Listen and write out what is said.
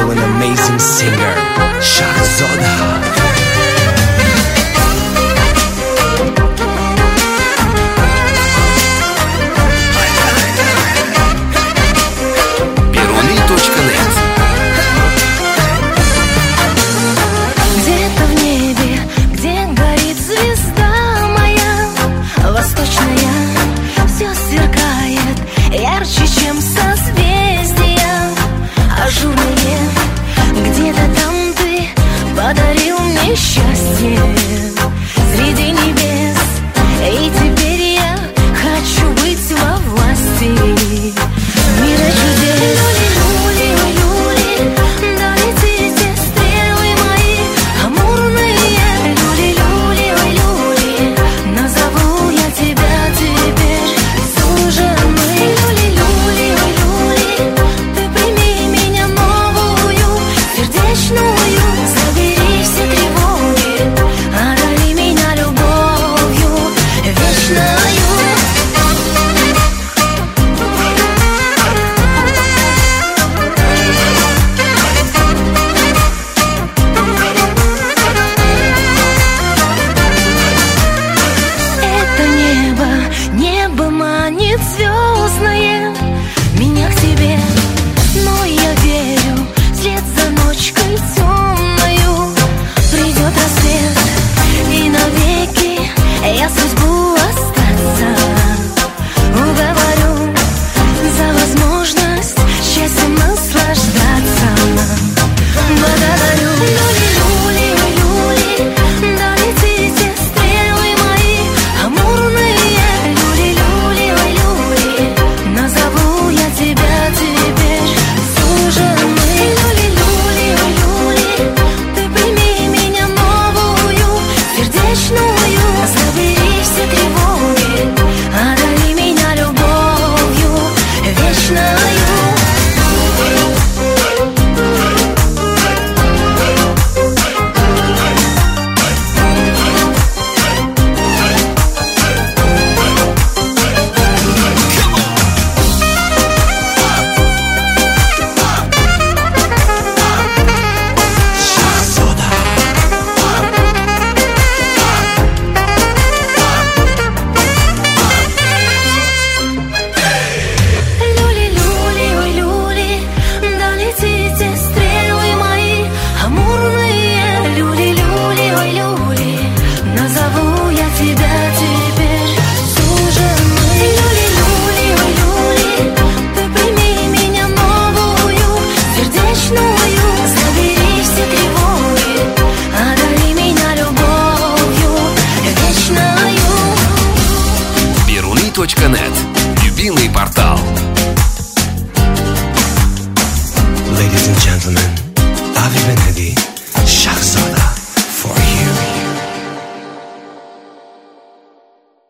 beautiful and amazing singer, Shahzoda. Ярче, чем созвездия ажурные. Где-то там ты подарил мне счастье среди небес. И теперь я хочу быть во власти мира чудес. Люли, люли, долетите стрелы мои амурные. Люли, люли, люли, назову я тебя теперь суженой. Забери все тревоги, одари меня любовью вечною. Это небо манит звездное меня к тебе, но я верю, вслед за ночкой темною придет рассвет, и навеки я судьбу остаться уговорю за возможность счастьем наслаждаться. Благодарю. Люли, люли, долетите стрелы мои амурные. Люли, люли, люли, назову я тебя теперь суженой. Люли, люли, люли, ты прими меня новую, сердечную. Забери все тревоги, одари меня любовью вечною. Net. Любимый портал. Ladies and gentlemen, Avi